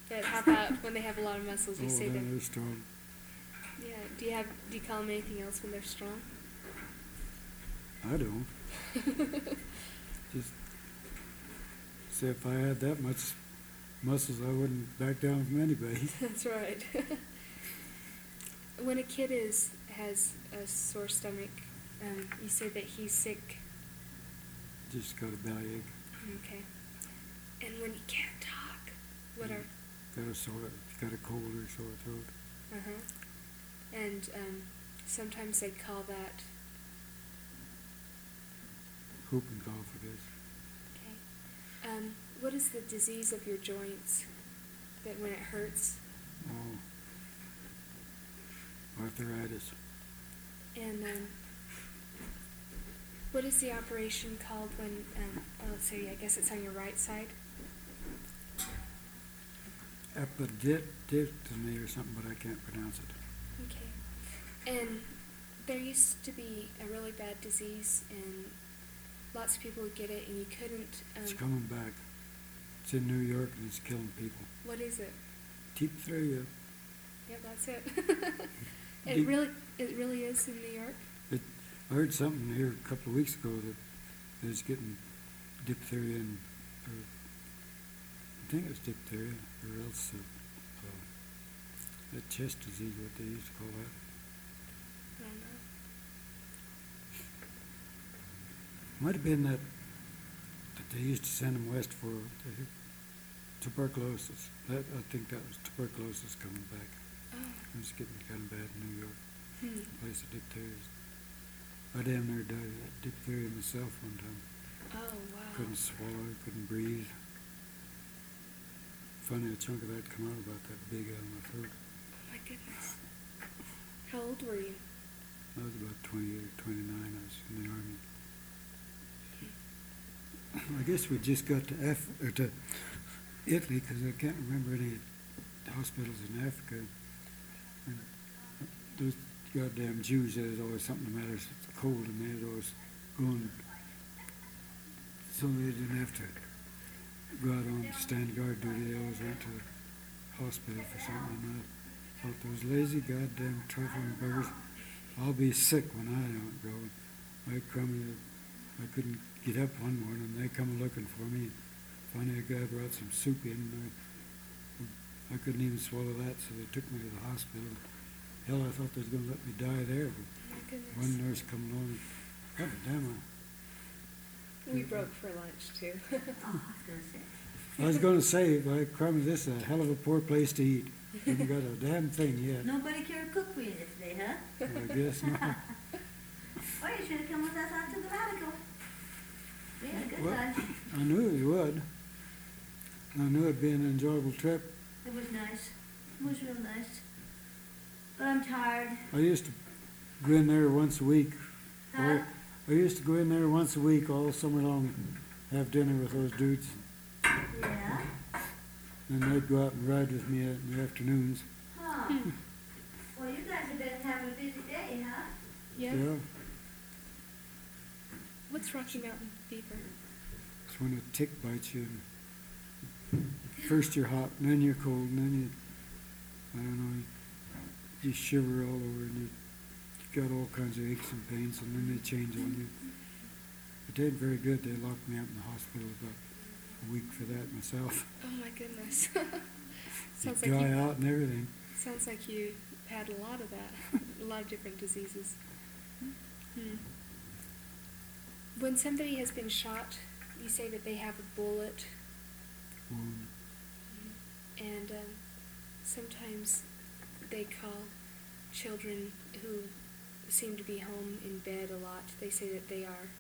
But how about when they have a lot of muscles? You say they're strong. Yeah. Do you call them anything else when they're strong? I don't. Just say if I had that much muscles, I wouldn't back down from anybody. That's right. When a kid has a sore stomach, you say that he's sick. Just got a bellyache. Okay. And when he can't talk, what are? Got a cold or sore throat. And sometimes they call that whooping cough, I guess. Okay. What is the disease of your joints that when it hurts? Oh, arthritis. And what is the operation called when, let's say, I guess it's on your right side? Appendectomy or something, but I can't pronounce it. Okay. And there used to be a really bad disease, and lots of people would get it, and you couldn't... it's coming back. It's in New York, and it's killing people. What is it? Diphtheria. Yep, that's it. It really is in New York? I heard something here a couple of weeks ago that there's getting diphtheria and... I think it's diphtheria, or else that chest disease, what they used to call that. I don't know. Might have been that they used to send them west for tuberculosis. I think that was tuberculosis coming back. Oh. It was getting kind of bad in New York. Place of diphtheria. I damn near died of that diphtheria myself one time. Oh, wow. Couldn't swallow, couldn't breathe. Funny, a chunk of that come out about that big out of my throat. Oh, my goodness. How old were you? I was about 28 or 29. I was in the Army. I guess we just got to Italy because I can't remember any hospitals in Africa. And those goddamn Jews, there's always something the matter. It's cold and they'd always going, so they didn't have to go out on stand guard duty. They always went to the hospital for something. And I thought those lazy goddamn trifling buggers. I'll be sick when I don't go. I couldn't get up one morning, and they come looking for me. Finally, a guy brought some soup in, and I couldn't even swallow that, so they took me to the hospital. Hell, I thought they was going to let me die there, but one nurse come along, God damn it. We broke for lunch, too. I was I was going going to say. to say, by crummy, this is a hell of a poor place to eat. Haven't got a damn thing yet. Nobody cared to cook for you today, huh? I guess not. Or you should have come with us out to the Vatican. We had a good Well, time. I knew you would. I knew it'd be an enjoyable trip. It was nice. It was real nice. But I'm tired. I used to go in there once a week. Huh? I used to go in there once a week all summer long, have dinner with those dudes. Yeah? And they'd go out and ride with me in the afternoons. Huh. Well, you guys have been having a busy day, huh? Yeah. Yeah. What's Rocky Mountain fever? It's when a tick bites you. And first you're hot, and then you're cold, and then I don't know, you shiver all over, and you got all kinds of aches and pains, and then they change on you. It did very good. They locked me up in the hospital about a week for that myself. Oh, my goodness. You dry out and everything. Sounds like you had a lot of that, a lot of different diseases. When somebody has been shot, you say that they have a bullet, Wound. and sometimes they call children who seem to be home in bed a lot, they say that they are